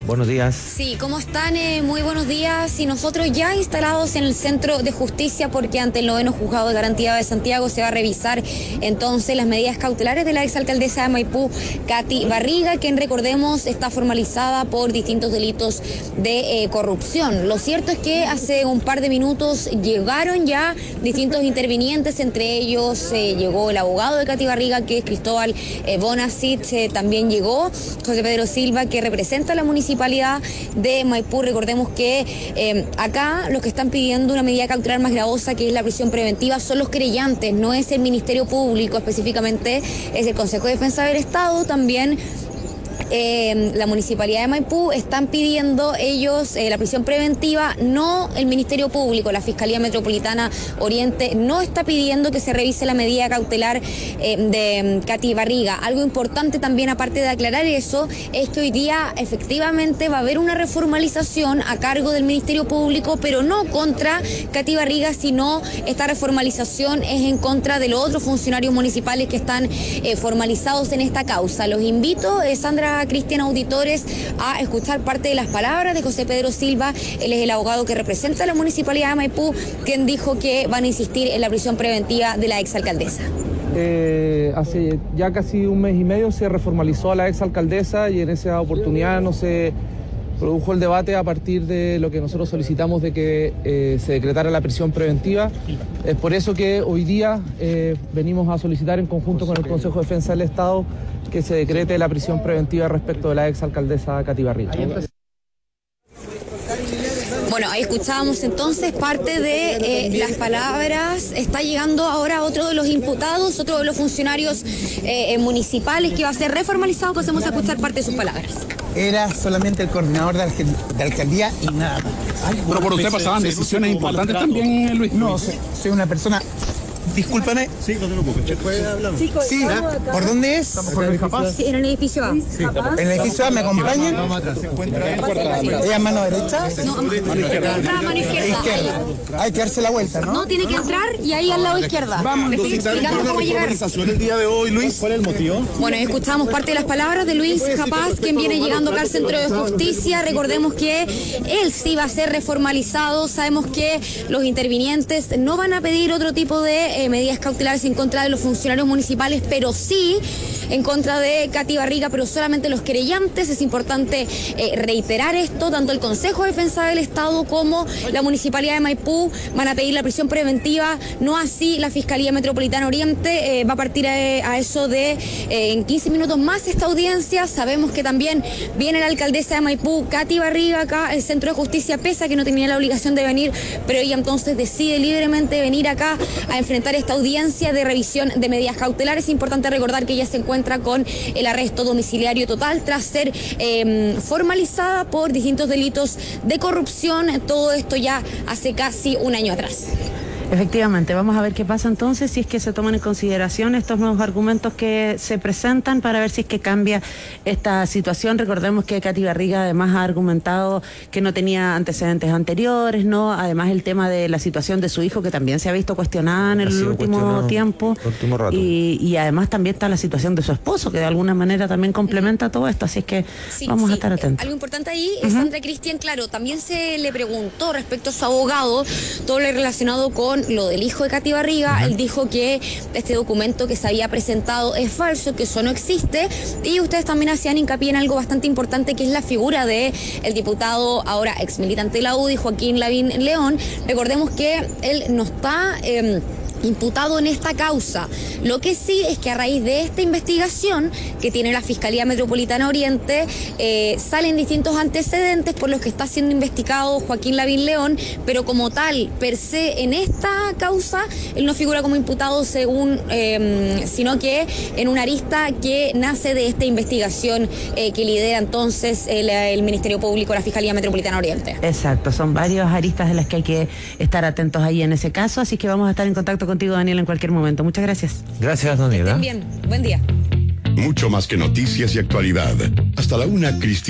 Buenos días. Sí, ¿cómo están? Muy buenos días. Y nosotros ya instalados en el Centro de Justicia, porque ante el 9º Juzgado de Garantía de Santiago se va a revisar entonces las medidas cautelares de la exalcaldesa de Maipú, Katy Barriga, quien, recordemos, está formalizada por distintos delitos de corrupción. Lo cierto es que hace un par de minutos llegaron ya distintos intervinientes, entre ellos llegó el abogado de Katy Barriga, que es Cristóbal Bonacit, también llegó José Pedro Silva, que representa a la municipalidad de Maipú. Recordemos que acá los que están pidiendo una medida cautelar más gravosa, que es la prisión preventiva, son los querellantes, no es el Ministerio Público específicamente, es el Consejo de Defensa del Estado. También la Municipalidad de Maipú están pidiendo ellos la prisión preventiva, no el Ministerio Público. La Fiscalía Metropolitana Oriente no está pidiendo que se revise la medida cautelar de Katy Barriga. Algo importante también, aparte de aclarar eso, es que hoy día efectivamente va a haber una reformalización a cargo del Ministerio Público, pero no contra Katy Barriga, sino esta reformalización es en contra de los otros funcionarios municipales que están formalizados en esta causa. Los invito, Sandra, Cristian, auditores, a escuchar parte de las palabras de José Pedro Silva. Él es el abogado que representa a la Municipalidad de Maipú, quien dijo que van a insistir en la prisión preventiva de la exalcaldesa. Hace ya casi un mes y medio se reformalizó a la exalcaldesa y en esa oportunidad no se produjo el debate a partir de lo que nosotros solicitamos de que se decretara la prisión preventiva. Es por eso que hoy día venimos a solicitar en conjunto con el Consejo de Defensa del Estado que se decrete la prisión preventiva respecto de la exalcaldesa Katy Barriga. Bueno, ahí escuchábamos entonces parte de las palabras. Está llegando ahora otro de los imputados, otro de los funcionarios municipales que va a ser reformalizado. Pasemos a escuchar parte de sus palabras. Era solamente el coordinador de alcaldía y nada más. Pero por usted pasaban decisiones importantes también, Luis. No, soy una persona... Discúlpame. Sí, no te preocupes. ¿Puede hablar? Sí, ¿por dónde es? Estamos con Luis Capaz. Sí, en el edificio A. ¿En el edificio A me acompañan? Se encuentra en ¿Ella mano derecha? No, mano izquierda. Izquierda. Hay que darse la vuelta, ¿no? No, tiene que entrar y ahí al lado izquierda. Vamos, Le estoy explicando cómo llegar. el día de hoy, Luis. ¿Cuál es el motivo? Bueno, escuchamos parte de las palabras de Luis Capaz, quien viene llegando acá al Centro de Justicia. Recordemos que él sí va a ser reformalizado. Sabemos que los intervinientes no van a pedir otro tipo de medidas cautelares en contra de los funcionarios municipales, pero sí en contra de Katy Barriga, pero solamente los querellantes. Es importante reiterar esto. Tanto el Consejo de Defensa del Estado como la Municipalidad de Maipú van a pedir la prisión preventiva, no así la Fiscalía Metropolitana Oriente. Va a partir a eso de en 15 minutos más esta audiencia. Sabemos que también viene la alcaldesa de Maipú, Katy Barriga, acá al Centro de Justicia, pese a que no tenía la obligación de venir, pero ella entonces decide libremente venir acá a enfrentar esta audiencia de revisión de medidas cautelares. Es importante recordar que ella se encuentra con el arresto domiciliario total tras ser formalizada por distintos delitos de corrupción. Todo esto ya hace casi un año atrás. Efectivamente, vamos a ver qué pasa entonces, si es que se toman en consideración estos nuevos argumentos que se presentan para ver si es que cambia esta situación. Recordemos que Katy Barriga además ha argumentado que no tenía antecedentes anteriores, ¿no? Además el tema de la situación de su hijo, que también se ha visto cuestionada en el último tiempo. Y además también está la situación de su esposo, que de alguna manera también complementa todo esto, así es que vamos a estar atentos. Algo importante ahí, Sandra, Cristian, claro, también se le preguntó respecto a su abogado, todo lo relacionado con lo del hijo de Katy Barriga. Él dijo que este documento que se había presentado es falso, que eso no existe, y ustedes también hacían hincapié en algo bastante importante, que es la figura de el diputado, ahora ex militante de la UDI, Joaquín Lavín León. Recordemos que él no está imputado en esta causa. Lo que sí es que a raíz de esta investigación que tiene la Fiscalía Metropolitana Oriente, salen distintos antecedentes por los que está siendo investigado Joaquín Lavín León, pero como tal, per se, en esta causa, él no figura como imputado según, sino que en una arista que nace de esta investigación que lidera entonces el Ministerio Público, la Fiscalía Metropolitana Oriente. Exacto, son varias aristas de las que hay que estar atentos ahí en ese caso, así que vamos a estar en contacto contigo, Daniel, en cualquier momento. Muchas gracias. Gracias, Daniela. Bien, buen día. Mucho más que noticias y actualidad. Hasta la 1, Cristian.